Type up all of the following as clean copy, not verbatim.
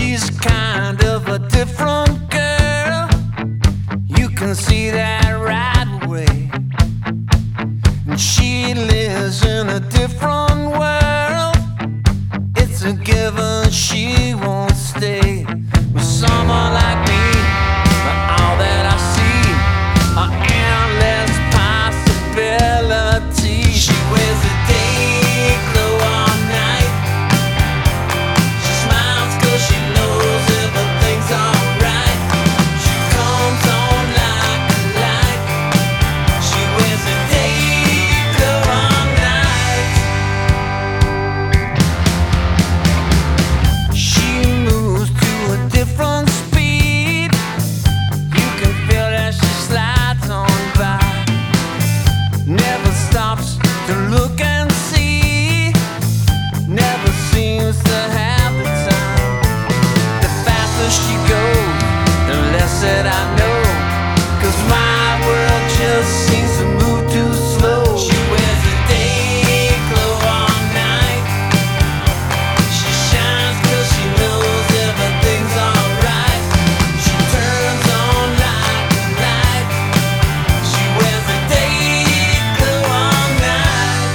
She's kind of a different girl. You can see that right away. And she lives in a different world. It's a given she won't stay with someone like me. But all that I see are endless possibilities. She wears a day glow all night. She smiles 'cause she knows everything's alright. She comes on like a light. She wears a day glow all night. She moves to a different speed. You can feel that she slides on by. Never stops to look and see. Never seems to have the time. The faster she goes, the less that I know. 'Cause my world just seems to move too slow. She wears a day glow all night. She shines 'cause she knows everything's alright. She turns on like a light. She wears a day glow all night.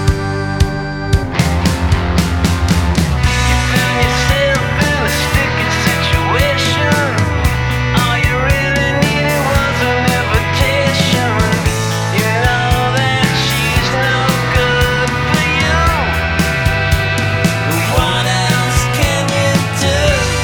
You found yourself in a sticky situation. All you really needed was an invitation. You know that she's no good for you. What else can you do?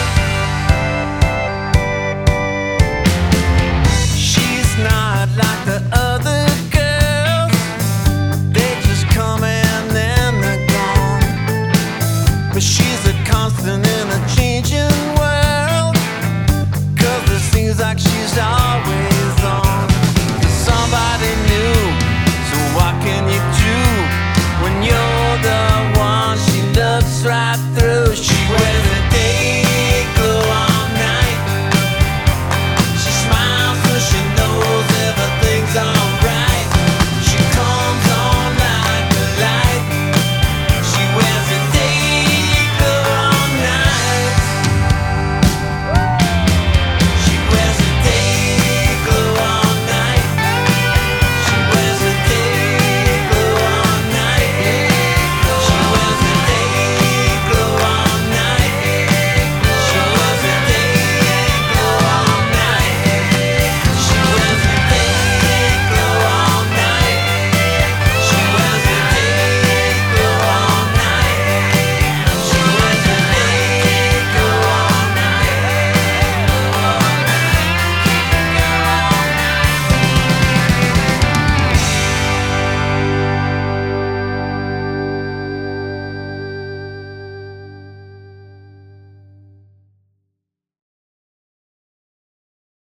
She's not like the other girls. They just come and then they're gone. But she's a constant in a changing world. 'Cause it seems like she's always on. Somebody new, so what can you do when you're the one she looks right through?